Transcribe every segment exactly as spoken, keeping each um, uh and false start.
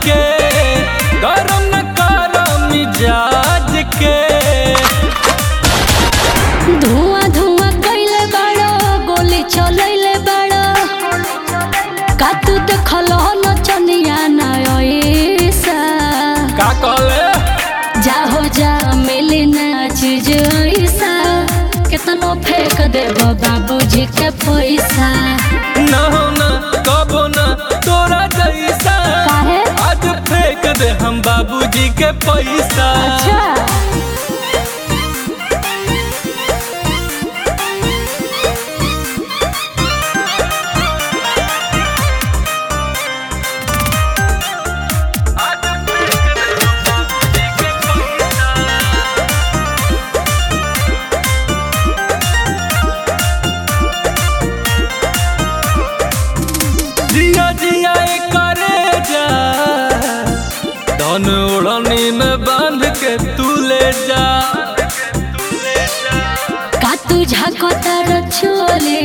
के, गरम न कर मिजाज के। धुआं धुआं कइले बाड़ो, गोली चलैले बाड़ो, का तू देखल नचनिया ना ऐसा? का कहले? जाहो जा मिली ना चीज ऐसा, कितनो फेंक देबो बाबूजी के पैसा। ना हो ना कबो ना तोरा जैसा, काहे? आज फेंक दे हम बाबूजी के पैसा। अच्छा जिया जिया करे जा, धन ओढ़नी में बांध के तू ले जा। का तू झकतर छोले,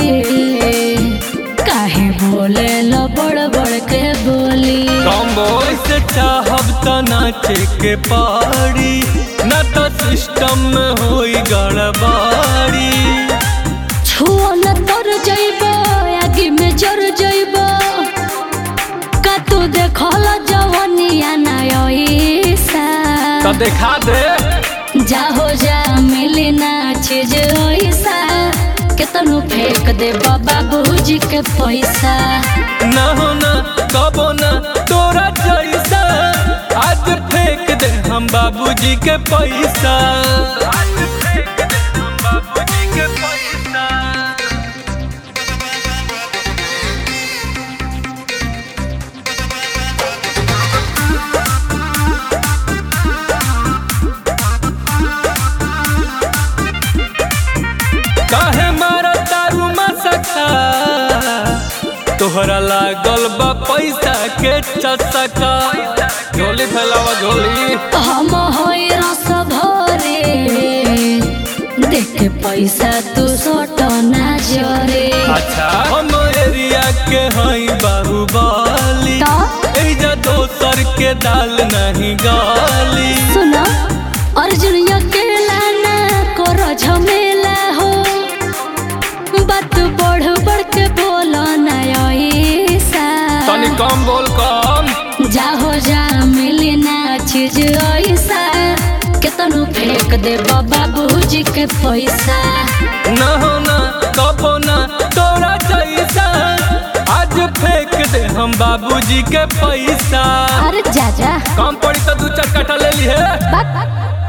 काहे बोले लो बड़ बड़ के बोली? कम बोल से चाहब त नाचे के पारी, न तो सिस्टम में होई गड़बड़ी। छुओ न तर जइबो, आगे में जर जइबो, का तू देखल जवनिया ना ऐसा? तो दिखा दे। जाहो जा मिली ना चीज ऐसा, कितनो फेंक दे बाबूजी के पैसा। ना हो ना कबो ना तोरा जैसा, आज फेंक दे हम बाबूजी के पैसा। आज फेंक दे हम बाबूजी के पैसा। काहे मारा तारू मसका, तोहरा लागल बा पैसा के चसका। झोली फैलावा झोली। हम होई रस भरे, देख के पैसा तू सोट ना जरे। अच्छा हम एरिया के हई बाहुबली, एजा दोसर के दाल नहीं गाली। सुनो अर्जुन अकेला ना करो झमेला हो, बात बढ़ बढ़ के बोलो ना ऐसा। तनी कम बोल कम। जाहो जा मिली ना चीज ऐसा, कितनो फेंक दे बाबूजी के पैसा। ना हो ना कबो ना तोरा जैसा, आज फेंक दे हम बाबूजी के पैसा। अरे जा जा कम पड़ी तो दू चार कट्ठा ले ली है।